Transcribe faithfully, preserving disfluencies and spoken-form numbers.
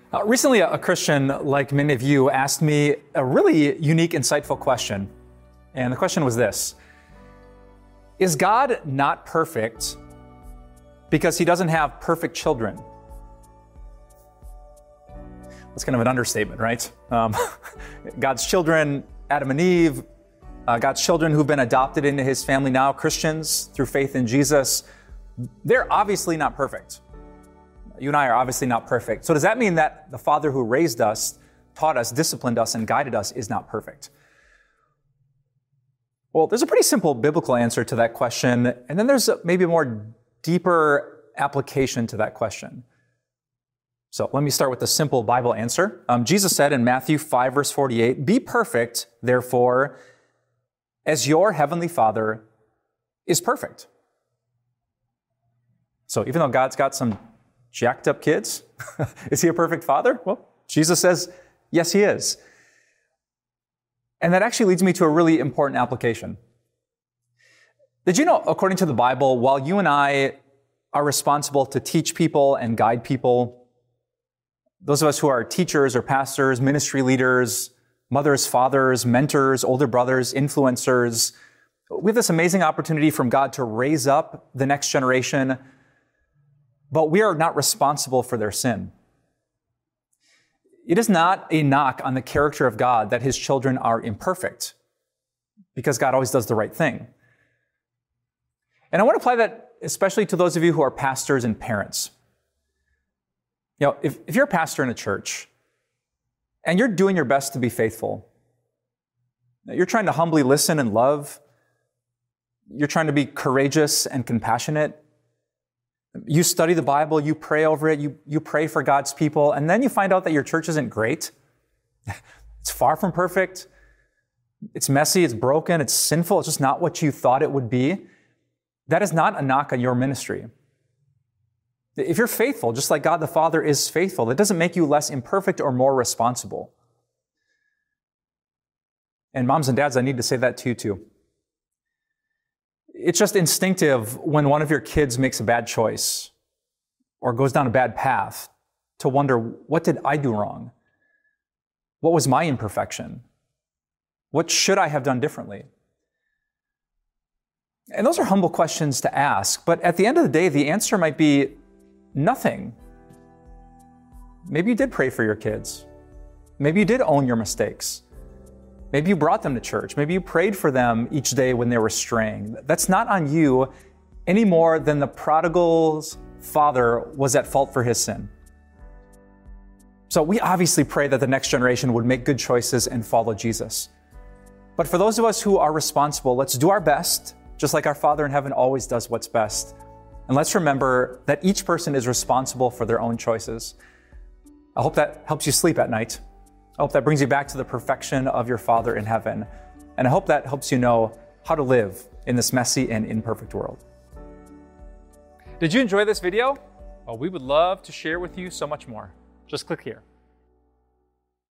Uh, recently, a Christian, like many of you, asked me a really unique, insightful question. And the question was this: is God not perfect because he doesn't have perfect children? That's kind of an understatement, right? Um, God's children, Adam and Eve, uh, God's children who've been adopted into his family now, Christians, through faith in Jesus, they're obviously not perfect. You and I are obviously not perfect. So does that mean that the Father who raised us, taught us, disciplined us, and guided us is not perfect? Well, there's a pretty simple biblical answer to that question, and then there's a, maybe a more deeper application to that question. So let me start with the simple Bible answer. Um, Jesus said in Matthew five, verse forty-eight, "Be perfect, therefore, as your heavenly Father is perfect." So even though God's got some jacked up kids, is he a perfect father? Well, Jesus says, yes, he is. And that actually leads me to a really important application. Did you know, according to the Bible, while you and I are responsible to teach people and guide people, those of us who are teachers or pastors, ministry leaders, mothers, fathers, mentors, older brothers, influencers, we have this amazing opportunity from God to raise up the next generation, but we are not responsible for their sin. It is not a knock on the character of God that his children are imperfect, because God always does the right thing. And I want to apply that especially to those of you who are pastors and parents. You know, if, if you're a pastor in a church and you're doing your best to be faithful, you're trying to humbly listen and love, you're trying to be courageous and compassionate, you study the Bible, you pray over it, you, you pray for God's people, and then you find out that your church isn't great. It's far from perfect. It's messy, it's broken, it's sinful, it's just not what you thought it would be. That is not a knock on your ministry. If you're faithful, just like God the Father is faithful, that doesn't make you less imperfect or more responsible. And moms and dads, I need to say that to you too. It's just instinctive when one of your kids makes a bad choice or goes down a bad path to wonder, what did I do wrong? What was my imperfection? What should I have done differently? And those are humble questions to ask, but at the end of the day, the answer might be nothing. Maybe you did pray for your kids. Maybe you did own your mistakes. Maybe you brought them to church. Maybe you prayed for them each day when they were straying. That's not on you any more than the prodigal's father was at fault for his sin. So we obviously pray that the next generation would make good choices and follow Jesus. But for those of us who are responsible, let's do our best, just like our Father in heaven always does what's best. And let's remember that each person is responsible for their own choices. I hope that helps you sleep at night. I hope that brings you back to the perfection of your Father in heaven. And I hope that helps you know how to live in this messy and imperfect world. Did you enjoy this video? Well, we would love to share with you so much more. Just click here.